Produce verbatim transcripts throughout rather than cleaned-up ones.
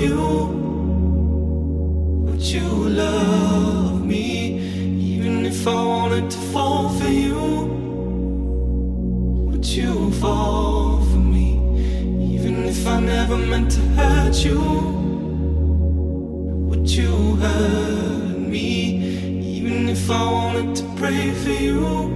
you? Would you love me even if I wanted to fall for you? Would you fall for me even if I never meant to hurt you? Would you hurt me even if I wanted to pray for you?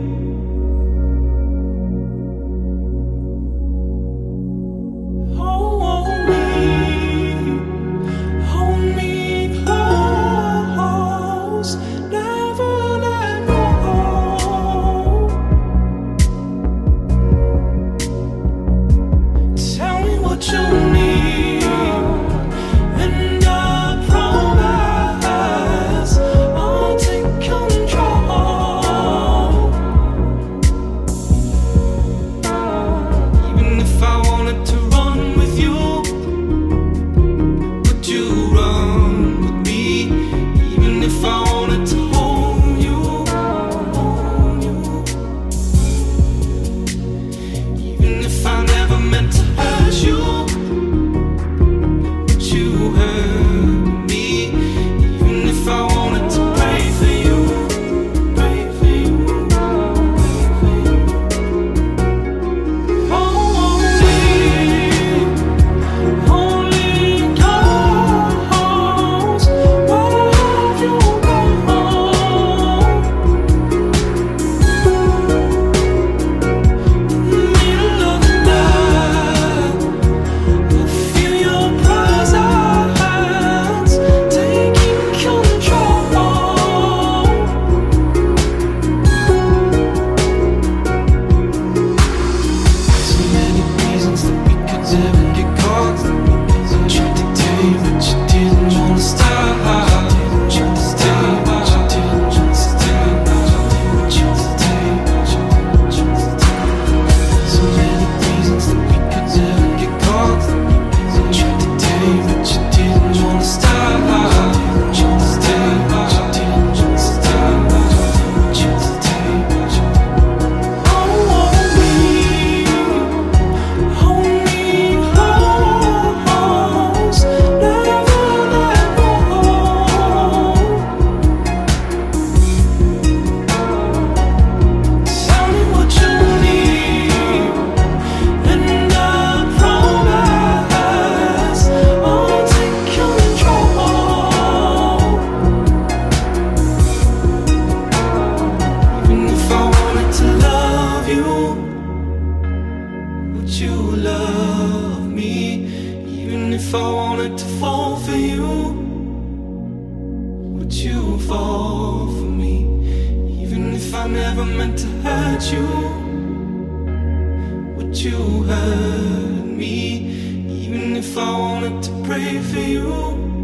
If I wanted to fall for you, would you fall for me? Even if I never meant to hurt you, would you hurt me? Even if I wanted to pray for you,